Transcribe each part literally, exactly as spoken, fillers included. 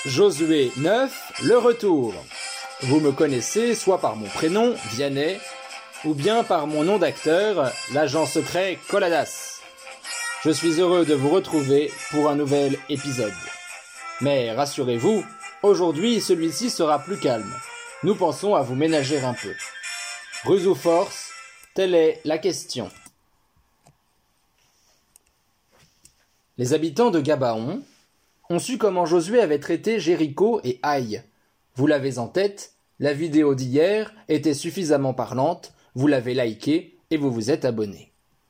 Josué neuf, le retour. Vous me connaissez soit par mon prénom, Vianney, ou bien par mon nom d'acteur, l'agent secret Coladas. Je suis heureux de vous retrouver pour un nouvel épisode. Mais rassurez-vous, aujourd'hui celui-ci sera plus calme. Nous pensons à vous ménager un peu. Ruse ou force, telle est la question. Les habitants de Gabaon ont su comment Josué avait traité Jéricho et Haï. Vous l'avez en tête, la vidéo d'hier était suffisamment parlante, vous l'avez likée et vous vous êtes abonné.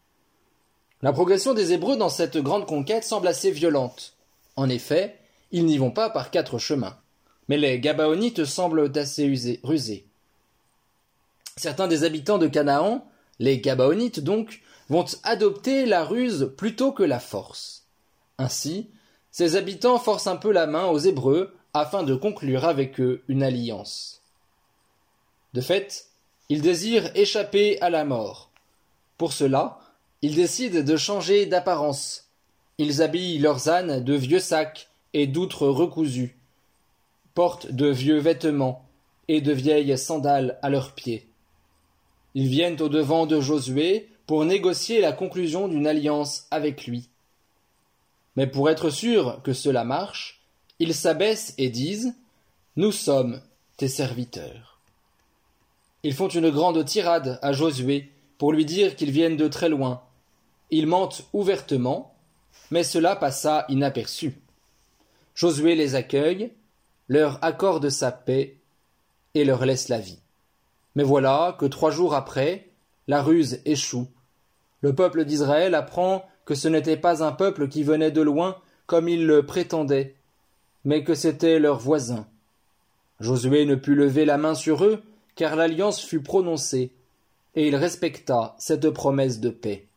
La progression des Hébreux dans cette grande conquête semble assez violente. En effet, ils n'y vont pas par quatre chemins. Mais les Gabaonites semblent assez usés, rusés. Certains des habitants de Canaan, les Gabaonites donc, vont adopter la ruse plutôt que la force. Ainsi, ces habitants forcent un peu la main aux Hébreux afin de conclure avec eux une alliance. De fait, ils désirent échapper à la mort. Pour cela, ils décident de changer d'apparence. Ils habillent leurs ânes de vieux sacs et d'outres recousues, portent de vieux vêtements et de vieilles sandales à leurs pieds. Ils viennent au-devant de Josué pour négocier la conclusion d'une alliance avec lui. Mais pour être sûr que cela marche, ils s'abaissent et disent « Nous sommes tes serviteurs ». Ils font une grande tirade à Josué pour lui dire qu'ils viennent de très loin. Ils mentent ouvertement, mais cela passa inaperçu. Josué les accueille, leur accorde sa paix et leur laisse la vie. Mais voilà que trois jours après, la ruse échoue. Le peuple d'Israël apprend que ce n'était pas un peuple qui venait de loin comme ils le prétendaient, mais que c'était leurs voisins. Josué ne put lever la main sur eux, car l'alliance fut prononcée, et il respecta cette promesse de paix.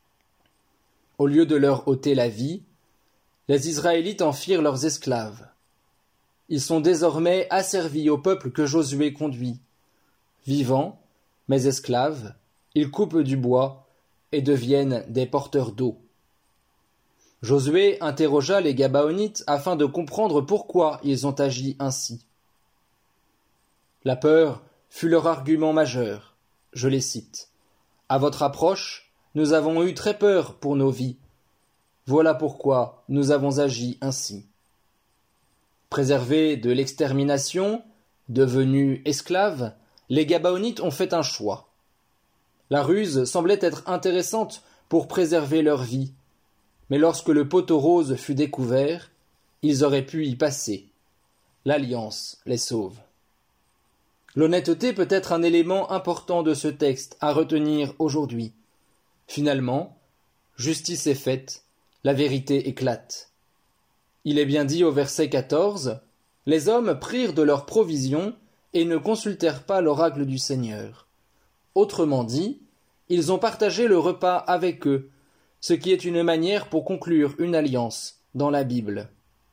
Au lieu de leur ôter la vie, les Israélites en firent leurs esclaves. Ils sont désormais asservis au peuple que Josué conduit. Vivants, mais esclaves, ils coupent du bois et deviennent des porteurs d'eau. Josué interrogea les Gabaonites afin de comprendre pourquoi ils ont agi ainsi. La peur fut leur argument majeur. Je les cite. « À votre approche, nous avons eu très peur pour nos vies. Voilà pourquoi nous avons agi ainsi. » Préservés de l'extermination, devenus esclaves, les Gabaonites ont fait un choix. La ruse semblait être intéressante pour préserver leur vie, mais lorsque le poteau rose fut découvert, ils auraient pu y passer. L'alliance les sauve. L'honnêteté peut être un élément important de ce texte à retenir aujourd'hui. Finalement, justice est faite, la vérité éclate. Il est bien dit au verset quatorze, « Les hommes prirent de leurs provisions et ne consultèrent pas l'oracle du Seigneur. » Autrement dit, ils ont partagé le repas avec eux, ce qui est une manière pour conclure une alliance dans la Bible.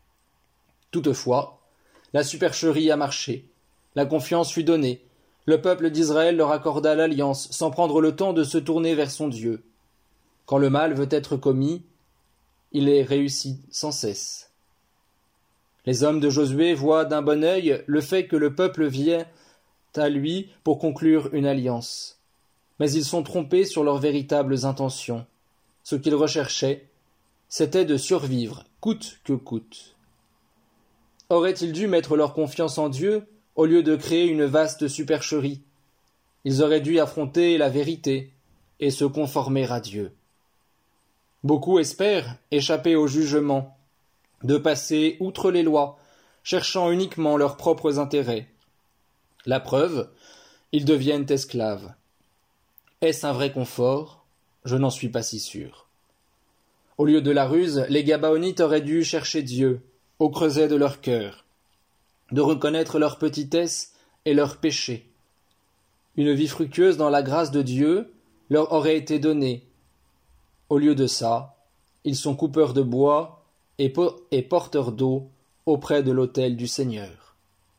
Toutefois, la supercherie a marché, la confiance fut donnée, le peuple d'Israël leur accorda l'alliance sans prendre le temps de se tourner vers son Dieu. Quand le mal veut être commis, il est réussi sans cesse. Les hommes de Josué voient d'un bon œil le fait que le peuple vient à lui pour conclure une alliance. Mais ils sont trompés sur leurs véritables intentions. Ce qu'ils recherchaient, c'était de survivre, coûte que coûte. Auraient-ils dû mettre leur confiance en Dieu au lieu de créer une vaste supercherie? Ils auraient dû affronter la vérité et se conformer à Dieu. Beaucoup espèrent échapper au jugement, de passer outre les lois, cherchant uniquement leurs propres intérêts. La preuve, ils deviennent esclaves. Est-ce un vrai confort? Je n'en suis pas si sûr. Au lieu de la ruse, les Gabaonites auraient dû chercher Dieu, au creuset de leur cœur, de reconnaître leur petitesse et leur péché. Une vie fructueuse dans la grâce de Dieu leur aurait été donnée. Au lieu de ça, ils sont coupeurs de bois et, po- et porteurs d'eau auprès de l'autel du Seigneur.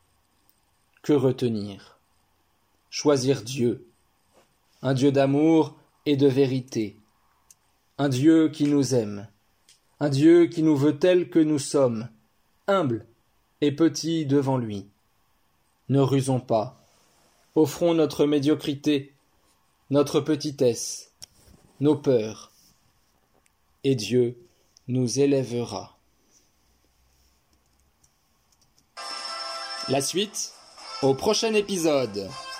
Que retenir? Choisir Dieu, un Dieu d'amour et de vérité, un Dieu qui nous aime, un Dieu qui nous veut tels que nous sommes, humbles, et petits devant lui. Ne rusons pas, offrons notre médiocrité, notre petitesse, nos peurs, et Dieu nous élèvera. La suite, au prochain épisode.